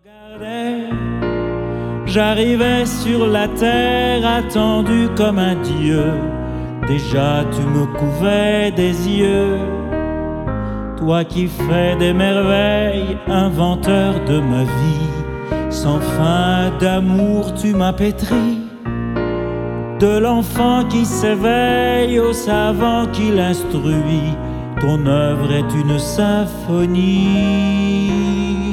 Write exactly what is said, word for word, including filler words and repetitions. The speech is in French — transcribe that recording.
J'arrivais sur la terre, attendu comme un dieu. Déjà tu me couvais des yeux. Toi qui fais des merveilles, inventeur de ma vie. Sans fin d'amour tu m'as pétri. De l'enfant qui s'éveille au savant qui l'instruit. Ton œuvre est une symphonie.